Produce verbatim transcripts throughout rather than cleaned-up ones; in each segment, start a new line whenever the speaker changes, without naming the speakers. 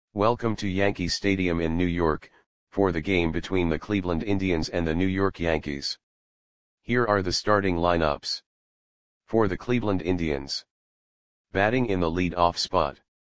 Welcome to Yankee Stadium in New York, for the game between the Cleveland Indians and the New York Yankees. Here are the starting lineups. For the Cleveland Indians. Batting in the lead-off spot.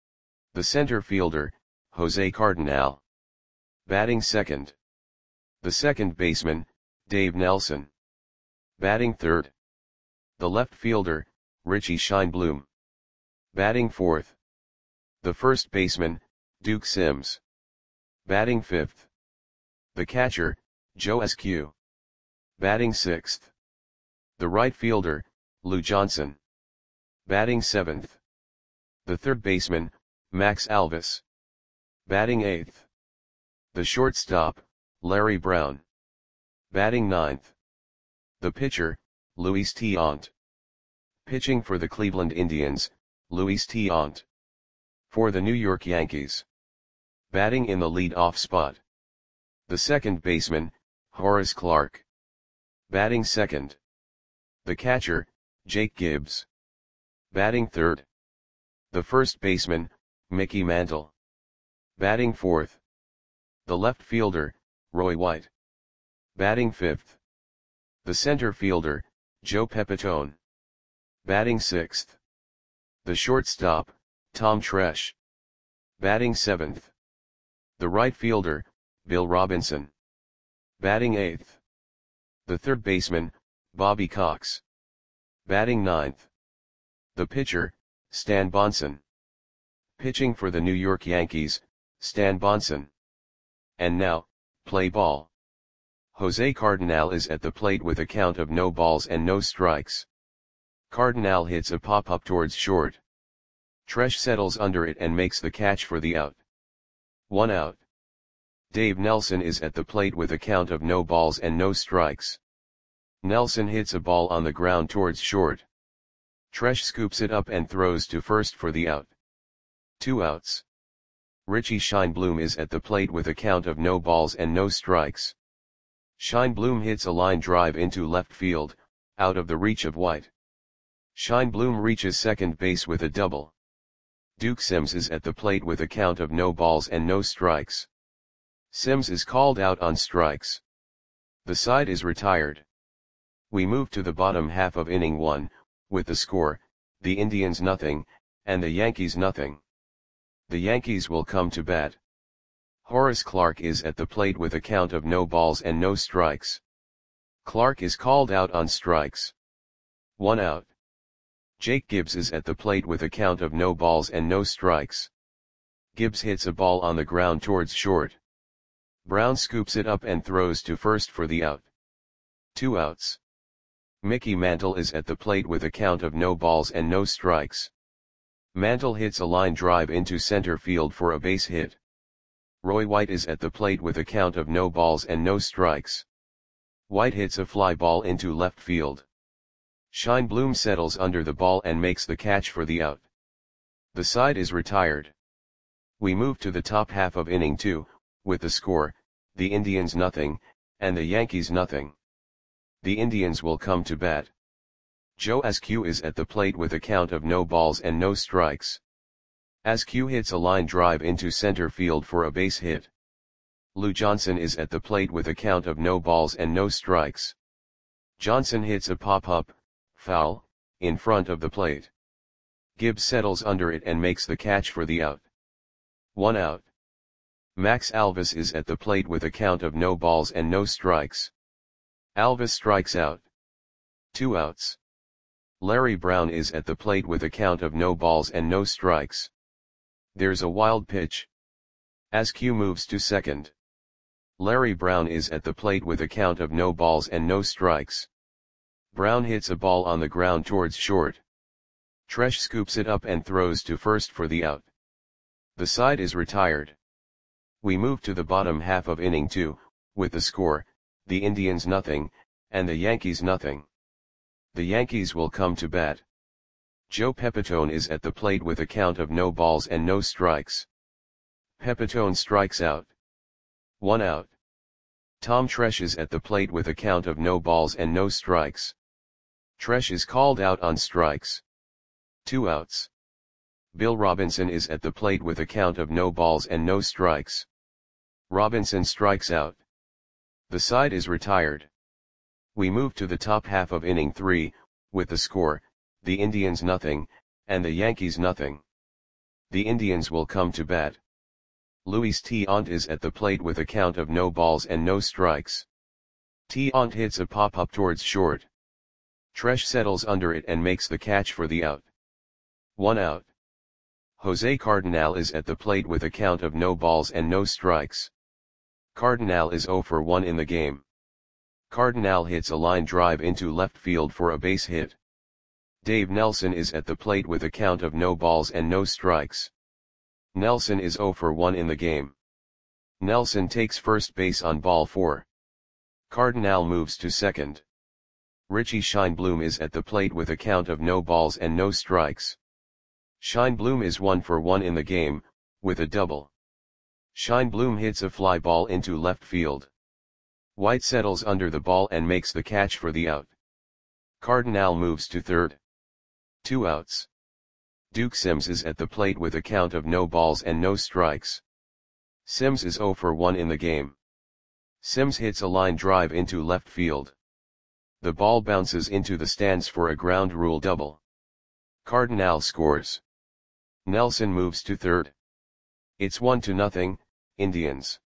The center fielder, Jose Cardenal. Batting second. The second baseman, Dave Nelson. Batting third. The left fielder, Richie Scheinblum. Batting fourth. The first baseman, Duke Sims. Batting fifth. The catcher, Joe Eskew. Batting sixth. The right fielder, Lou Johnson. Batting seventh. The third baseman, Max Alvis. Batting eighth. The shortstop, Larry Brown. Batting ninth. The pitcher, Luis Tiant. Pitching for the Cleveland Indians, Luis Tiant. For the New York Yankees. Batting in the lead-off spot. The second baseman, Horace Clarke. Batting second. The catcher, Jake Gibbs. Batting third. The first baseman, Mickey Mantle. Batting fourth. The left fielder, Roy White. Batting fifth. The center fielder, Joe Pepitone. Batting sixth. The shortstop, Tom Tresh. Batting seventh. The right fielder, Bill Robinson. Batting eighth. The third baseman, Bobby Cox. Batting ninth. The pitcher, Stan Bonson. Pitching for the New York Yankees, Stan Bonson. And now, play ball. Jose Cardenal is at the plate with a count of no balls and no strikes. Cardenal hits a pop-up towards short. Tresh settles under it and makes the catch for the out. One out. Dave Nelson is at the plate with a count of no balls and no strikes. Nelson hits a ball on the ground towards short. Tresh scoops it up and throws to first for the out. Two outs. Richie Scheinblum is at the plate with a count of no balls and no strikes. Scheinblum hits a line drive into left field, out of the reach of White. Scheinblum reaches second base with a double. Duke Sims is at the plate with a count of no balls and no strikes. Sims is called out on strikes. The side is retired. We move to the bottom half of inning one, with the score, the Indians nothing, and the Yankees nothing. The Yankees will come to bat. Horace Clarke is at the plate with a count of no balls and no strikes. Clarke is called out on strikes. One out. Jake Gibbs is at the plate with a count of no balls and no strikes. Gibbs hits a ball on the ground towards short. Brown scoops it up and throws to first for the out. Two outs. Mickey Mantle is at the plate with a count of no balls and no strikes. Mantle hits a line drive into center field for a base hit. Roy White is at the plate with a count of no balls and no strikes. White hits a fly ball into left field. Scheinblum settles under the ball and makes the catch for the out. The side is retired. We move to the top half of inning two, with the score, the Indians nothing, and the Yankees nothing. The Indians will come to bat. Joe Eskew is at the plate with a count of no balls and no strikes. Eskew hits a line drive into center field for a base hit. Lou Johnson is at the plate with a count of no balls and no strikes. Johnson hits a pop-up, foul, in front of the plate. Gibbs settles under it and makes the catch for the out. One out. Max Alvis is at the plate with a count of no balls and no strikes. Alvis strikes out. Two outs. Larry Brown is at the plate with a count of no balls and no strikes. There's a wild pitch. Askew moves to second. Larry Brown is at the plate with a count of no balls and no strikes. Brown hits a ball on the ground towards short. Tresh scoops it up and throws to first for the out. The side is retired. We move to the bottom half of inning two, with the score, the Indians nothing, and the Yankees nothing. The Yankees will come to bat. Joe Pepitone is at the plate with a count of no balls and no strikes. Pepitone strikes out. One out. Tom Tresh is at the plate with a count of no balls and no strikes. Tresh is called out on strikes. Two outs. Bill Robinson is at the plate with a count of no balls and no strikes. Robinson strikes out. The side is retired. We move to the top half of inning three, with the score, the Indians nothing, and the Yankees nothing. The Indians will come to bat. Luis Tiant is at the plate with a count of no balls and no strikes. Tiant hits a pop-up towards short. Tresh settles under it and makes the catch for the out. One out. Jose Cardenal is at the plate with a count of no balls and no strikes. Cardenal is zero for one in the game. Cardenal hits a line drive into left field for a base hit. Dave Nelson is at the plate with a count of no balls and no strikes. Nelson is zero for one in the game. Nelson takes first base on ball four. Cardenal moves to second. Richie Scheinblum is at the plate with a count of no balls and no strikes. Scheinblum is one for one in the game, with a double. Scheinblum hits a fly ball into left field. White settles under the ball and makes the catch for the out. Cardenal moves to third. Two outs. Duke Sims is at the plate with a count of no balls and no strikes. Sims is zero for one in the game. Sims hits a line drive into left field. The ball bounces into the stands for a ground rule double. Cardenal scores. Nelson moves to third. It's one to nothing, Indians.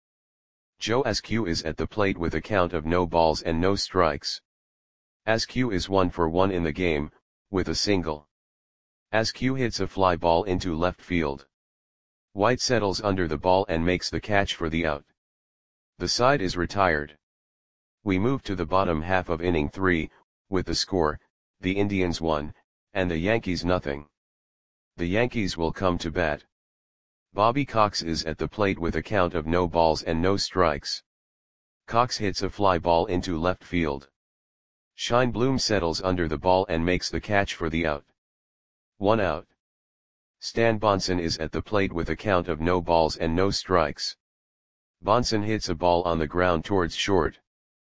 Joe Askew is at the plate with a count of no balls and no strikes. Askew is one for one in the game, with a single. Askew hits a fly ball into left field. White settles under the ball and makes the catch for the out. The side is retired. We move to the bottom half of inning three, with the score, the Indians one, and the Yankees nothing. The Yankees will come to bat. Bobby Cox is at the plate with a count of no balls and no strikes. Cox hits a fly ball into left field. Scheinblum settles under the ball and makes the catch for the out. One out. Stan Bonson is at the plate with a count of no balls and no strikes. Bonson hits a ball on the ground towards short.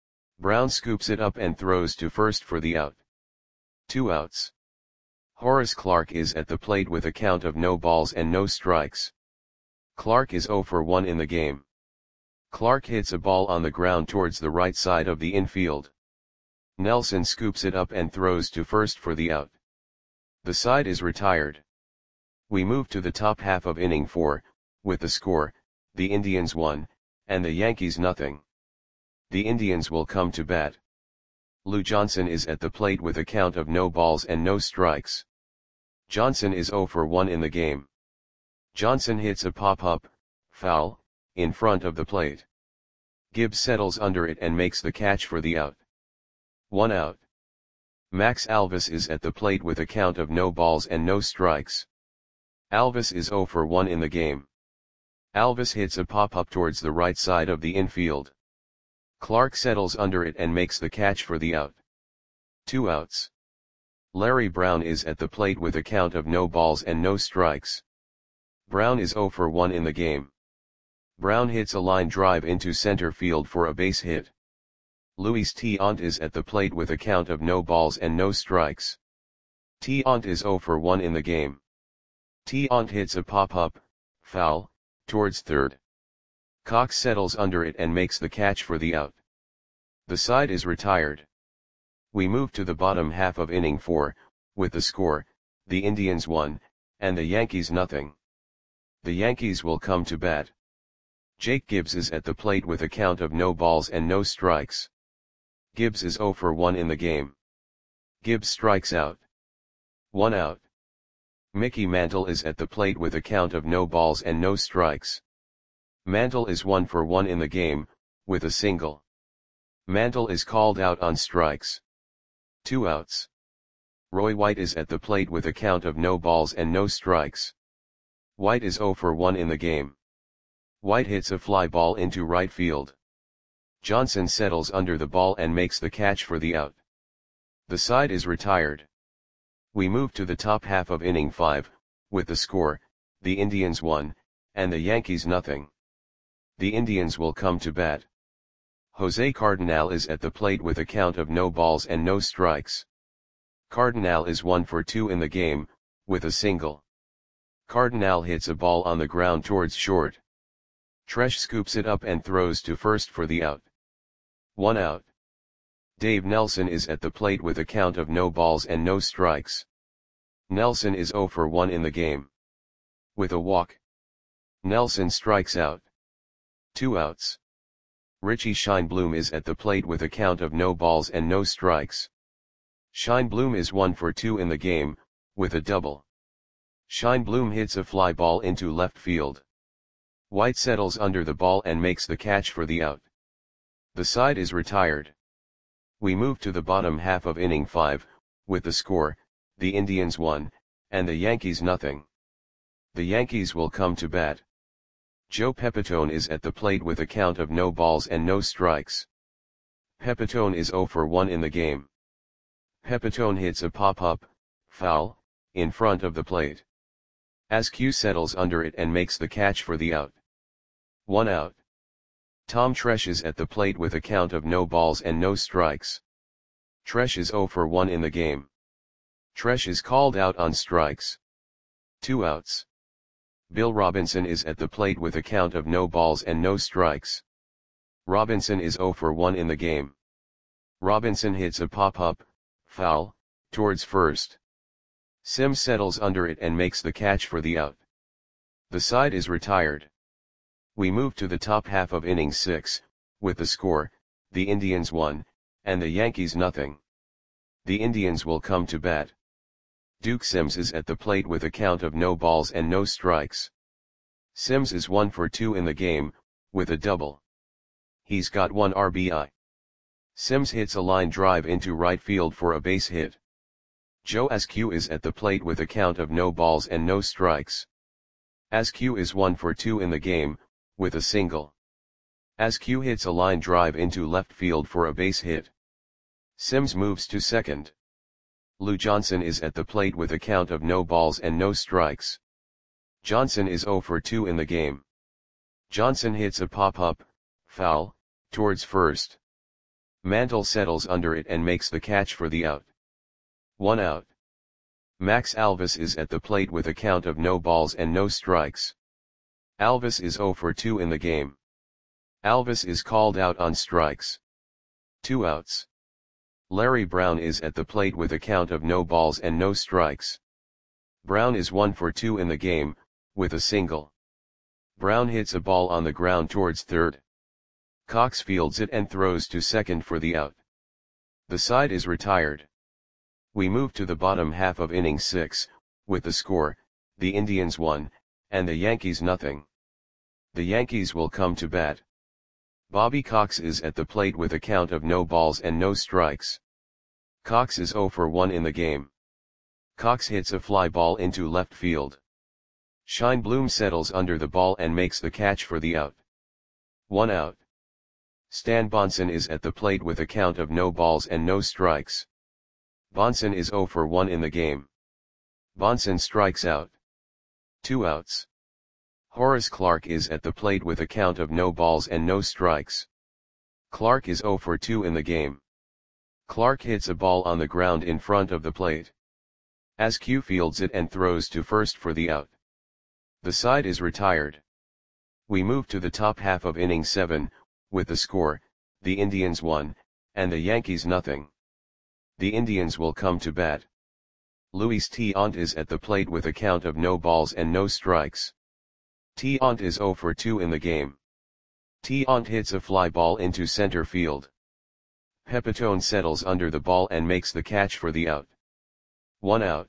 Brown scoops it up and throws to first for the out. Two outs. Horace Clarke is at the plate with a count of no balls and no strikes. Clarke is zero for one in the game. Clarke hits a ball on the ground towards the right side of the infield. Nelson scoops it up and throws to first for the out. The side is retired. We move to the top half of inning four, with the score, the Indians one, and the Yankees nothing. The Indians will come to bat. Lou Johnson is at the plate with a count of no balls and no strikes. Johnson is zero for one in the game. Johnson hits a pop-up, foul, in front of the plate. Gibbs settles under it and makes the catch for the out. One out. Max Alvis is at the plate with a count of no balls and no strikes. Alvis is zero for one in the game. Alvis hits a pop-up towards the right side of the infield. Clarke settles under it and makes the catch for the out. Two outs. Larry Brown is at the plate with a count of no balls and no strikes. Brown is zero for one in the game. Brown hits a line drive into center field for a base hit. Luis Tiant is at the plate with a count of no balls and no strikes. Tiant is zero for one in the game. Tiant hits a pop-up, foul, towards third. Cox settles under it and makes the catch for the out. The side is retired. We move to the bottom half of inning four, with the score, the Indians one, and the Yankees nothing. The Yankees will come to bat. Jake Gibbs is at the plate with a count of no balls and no strikes. Gibbs is zero for one in the game. Gibbs strikes out. One out. Mickey Mantle is at the plate with a count of no balls and no strikes. Mantle is one for one in the game, with a single. Mantle is called out on strikes. Two outs. Roy White is at the plate with a count of no balls and no strikes. White is zero for one in the game. White hits a fly ball into right field. Johnson settles under the ball and makes the catch for the out. The side is retired. We move to the top half of inning five, with the score, the Indians one, and the Yankees nothing. The Indians will come to bat. Jose Cardenal is at the plate with a count of no balls and no strikes. Cardenal is one for two in the game, with a single. Cardinal hits a ball on the ground towards short. Tresh scoops it up and throws to first for the out. One out. Dave Nelson is at the plate with a count of no balls and no strikes. Nelson is zero for one in the game. With a walk, Nelson strikes out. Two outs. Richie Scheinblum is at the plate with a count of no balls and no strikes. Scheinblum is one for two in the game, with a double. Scheinblum hits a fly ball into left field. White settles under the ball and makes the catch for the out. The side is retired. We move to the bottom half of inning five, with the score, the Indians one, and the Yankees nothing. The Yankees will come to bat. Joe Pepitone is at the plate with a count of no balls and no strikes. Pepitone is zero for one in the game. Pepitone hits a pop-up, foul, in front of the plate. Askew settles under it and makes the catch for the out. One out. Tom Tresh is at the plate with a count of no balls and no strikes. Tresh is zero for one in the game. Tresh is called out on strikes. Two outs. Bill Robinson is at the plate with a count of no balls and no strikes. Robinson is zero for one in the game. Robinson hits a pop-up, foul, towards first. Sims settles under it and makes the catch for the out. The side is retired. We move to the top half of inning six, with the score, the Indians one, and the Yankees nothing. The Indians will come to bat. Duke Sims is at the plate with a count of no balls and no strikes. Sims is one for two in the game, with a double. He's got one R B I. Sims hits a line drive into right field for a base hit. Joe Askew is at the plate with a count of no balls and no strikes. Askew is one for two in the game, with a single. Askew hits a line drive into left field for a base hit. Sims moves to second. Lou Johnson is at the plate with a count of no balls and no strikes. Johnson is zero for two in the game. Johnson hits a pop-up, foul, towards first. Mantle settles under it and makes the catch for the out. One out. Max Alvis is at the plate with a count of no balls and no strikes. Alvis is zero for two in the game. Alvis is called out on strikes. Two outs. Larry Brown is at the plate with a count of no balls and no strikes. Brown is one for two in the game, with a single. Brown hits a ball on the ground towards third. Cox fields it and throws to second for the out. The side is retired. We move to the bottom half of inning six, with the score, the Indians one, and the Yankees nothing. The Yankees will come to bat. Bobby Cox is at the plate with a count of no balls and no strikes. Cox is zero for one in the game. Cox hits a fly ball into left field. Scheinblum settles under the ball and makes the catch for the out. One out. Stan Bonson is at the plate with a count of no balls and no strikes. Bonson is zero for one in the game. Bonson strikes out. Two outs. Horace Clarke is at the plate with a count of no balls and no strikes. Clarke is zero for two in the game. Clarke hits a ball on the ground in front of the plate. Askew fields it and throws to first for the out. The side is retired. We move to the top half of inning seven, with the score, the Indians one, and the Yankees nothing. The Indians will come to bat. Luis Tiant is at the plate with a count of no balls and no strikes. Tiant is zero for two in the game. Tiant hits a fly ball into center field. Pepitone settles under the ball and makes the catch for the out. One out.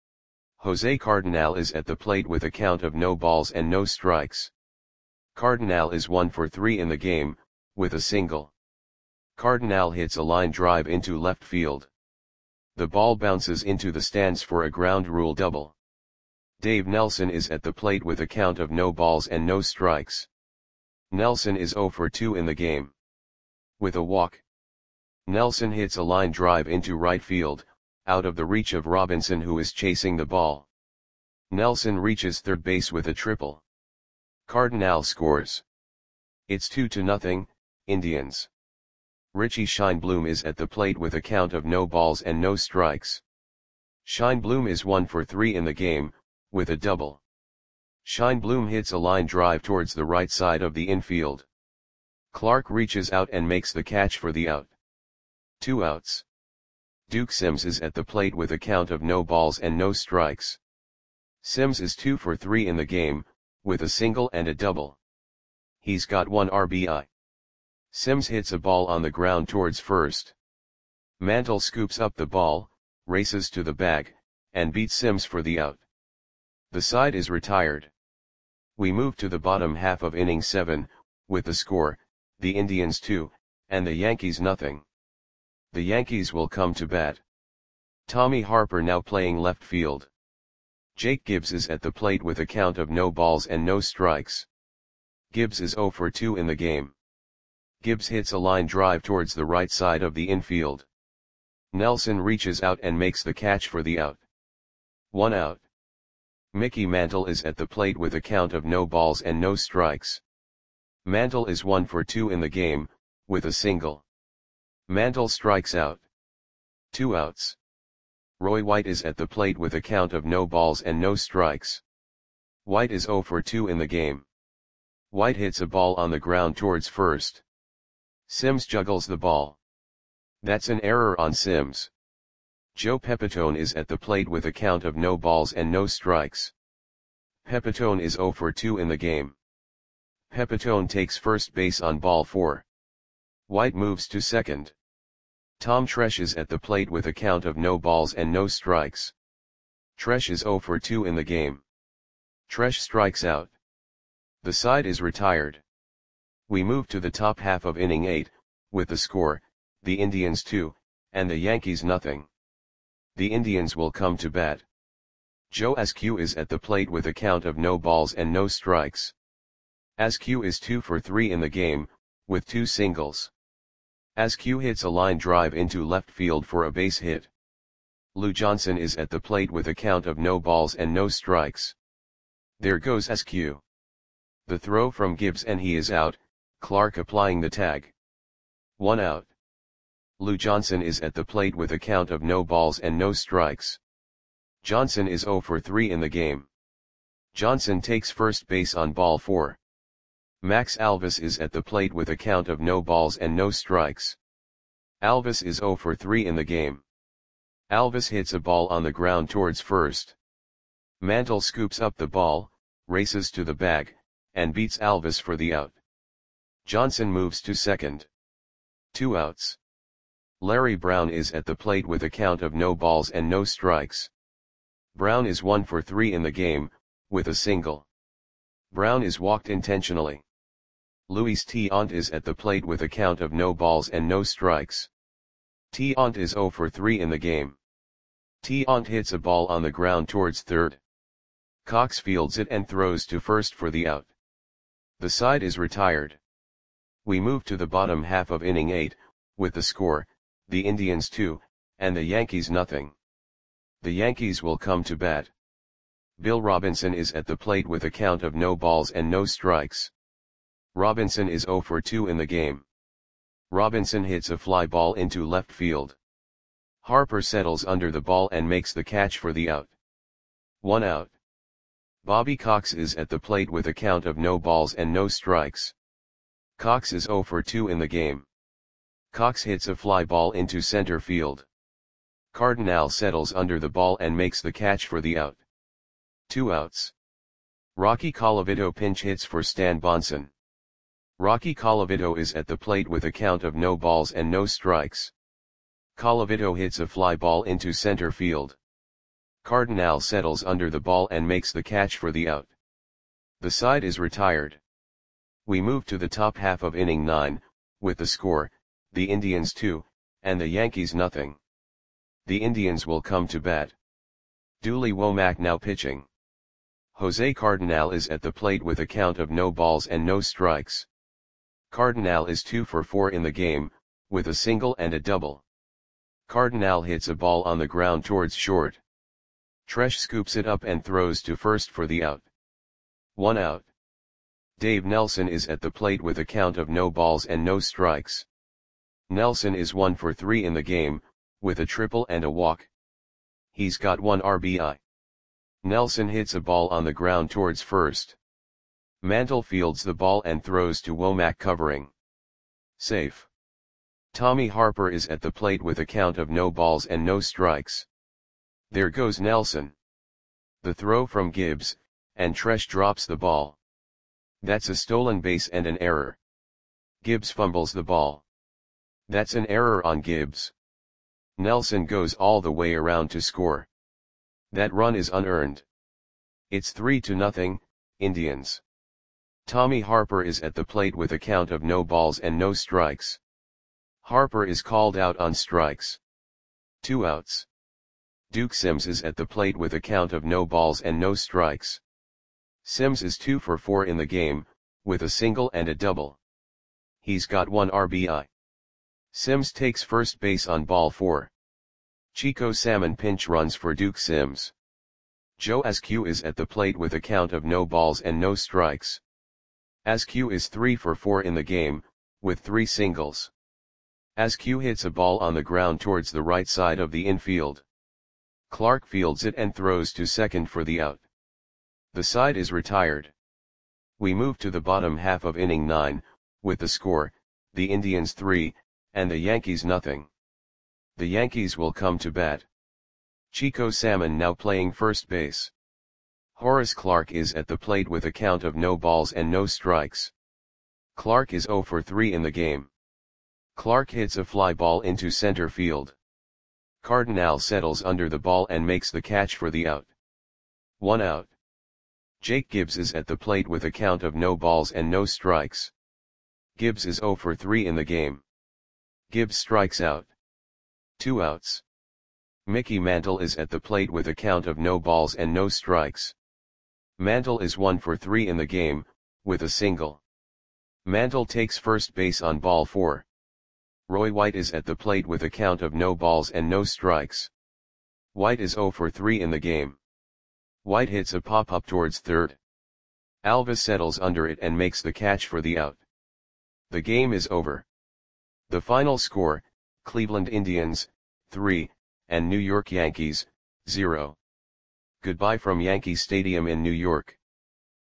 Jose Cardinal is at the plate with a count of no balls and no strikes. Cardinal is one for three in the game, with a single. Cardinal hits a line drive into left field. The ball bounces into the stands for a ground rule double. Dave Nelson is at the plate with a count of no balls and no strikes. Nelson is zero for two in the game. With a walk, Nelson hits a line drive into right field, out of the reach of Robinson who is chasing the ball. Nelson reaches third base with a triple. Cardinal scores. It's two to nothing, Indians. Richie Scheinblum is at the plate with a count of no balls and no strikes. Scheinblum is one for three in the game, with a double. Scheinblum hits a line drive towards the right side of the infield. Clark reaches out and makes the catch for the out. Two outs. Duke Sims is at the plate with a count of no balls and no strikes. Sims is two for three in the game, with a single and a double. He's got one R B I. Sims hits a ball on the ground towards first. Mantle scoops up the ball, races to the bag, and beats Sims for the out. The side is retired. We move to the bottom half of inning seven, with the score, the Indians two, and the Yankees nothing. The Yankees will come to bat. Tommy Harper now playing left field. Jake Gibbs is at the plate with a count of no balls and no strikes. Gibbs is oh for two in the game. Gibbs hits a line drive towards the right side of the infield. Nelson reaches out and makes the catch for the out. One out. Mickey Mantle is at the plate with a count of no balls and no strikes. Mantle is one for two in the game, with a single. Mantle strikes out. Two outs. Roy White is at the plate with a count of no balls and no strikes. White is oh for two in the game. White hits a ball on the ground towards first. Sims juggles the ball. That's an error on Sims. Joe Pepitone is at the plate with a count of no balls and no strikes. Pepitone is oh for two in the game. Pepitone takes first base on ball four. White moves to second. Tom Tresh is at the plate with a count of no balls and no strikes. Tresh is oh for two in the game. Tresh strikes out. The side is retired. We move to the top half of inning eight, with the score, the Indians two, and the Yankees nothing. The Indians will come to bat. Joe Askew is at the plate with a count of no balls and no strikes. Askew is two for three in the game, with two singles. Askew hits a line drive into left field for a base hit. Lou Johnson is at the plate with a count of no balls and no strikes. There goes Askew. The throw from Gibbs and he is out, Clark applying the tag. One out. Lou Johnson is at the plate with a count of no balls and no strikes. Johnson is oh for three in the game. Johnson takes first base on ball four. Max Alvis is at the plate with a count of no balls and no strikes. Alvis is oh for three in the game. Alvis hits a ball on the ground towards first. Mantle scoops up the ball, races to the bag, and beats Alvis for the out. Johnson moves to second. Two outs. Larry Brown is at the plate with a count of no balls and no strikes. Brown is one for three in the game, with a single. Brown is walked intentionally. Luis Tiant is at the plate with a count of no balls and no strikes. Tiant is oh for three in the game. Tiant hits a ball on the ground towards third. Cox fields it and throws to first for the out. The side is retired. We move to the bottom half of inning eight, with the score, the Indians two, and the Yankees nothing. The Yankees will come to bat. Bill Robinson is at the plate with a count of no balls and no strikes. Robinson is oh for two in the game. Robinson hits a fly ball into left field. Harper settles under the ball and makes the catch for the out. One out. Bobby Cox is at the plate with a count of no balls and no strikes. Cox is oh for two in the game. Cox hits a fly ball into center field. Cardinal settles under the ball and makes the catch for the out. Two outs. Rocky Colavito pinch hits for Stan Bonson. Rocky Colavito is at the plate with a count of no balls and no strikes. Colavito hits a fly ball into center field. Cardinal settles under the ball and makes the catch for the out. The side is retired. We move to the top half of inning nine, with the score, the Indians two, and the Yankees nothing. The Indians will come to bat. Dooley Womack now pitching. Jose Cardinal is at the plate with a count of no balls and no strikes. Cardinal is two for four in the game, with a single and a double. Cardinal hits a ball on the ground towards short. Tresh scoops it up and throws to first for the out. One out. Dave Nelson is at the plate with a count of no balls and no strikes. Nelson is one for three in the game, with a triple and a walk. He's got one R B I. Nelson hits a ball on the ground towards first. Mantle fields the ball and throws to Womack covering. Safe. Tommy Harper is at the plate with a count of no balls and no strikes. There goes Nelson. The throw from Gibbs, and Tresh drops the ball. That's a stolen base and an error. Gibbs fumbles the ball. That's an error on Gibbs. Nelson goes all the way around to score. That run is unearned. It's three to nothing, Indians. Tommy Harper is at the plate with a count of no balls and no strikes. Harper is called out on strikes. Two outs. Duke Sims is at the plate with a count of no balls and no strikes. Sims is two for four in the game, with a single and a double. He's got one R B I. Sims takes first base on ball four. Chico Salmon pinch runs for Duke Sims. Joe Askew is at the plate with a count of no balls and no strikes. Askew is three for four in the game, with three singles. Askew hits a ball on the ground towards the right side of the infield. Clark fields it and throws to second for the out. The side is retired. We move to the bottom half of inning nine, with the score, the Indians three, and the Yankees nothing. The Yankees will come to bat. Chico Salmon now playing first base. Horace Clarke is at the plate with a count of no balls and no strikes. Clarke is zero for three in the game. Clarke hits a fly ball into center field. Cardinal settles under the ball and makes the catch for the out. One out. Jake Gibbs is at the plate with a count of no balls and no strikes. Gibbs is zero for three in the game. Gibbs strikes out. Two outs. Mickey Mantle is at the plate with a count of no balls and no strikes. Mantle is one for three in the game, with a single. Mantle takes first base on ball four. Roy White is at the plate with a count of no balls and no strikes. White is zero for three in the game. White hits a pop-up towards third. Alva settles under it and makes the catch for the out. The game is over. The final score, Cleveland Indians, three, and New York Yankees, zero. Goodbye from Yankee Stadium in New York.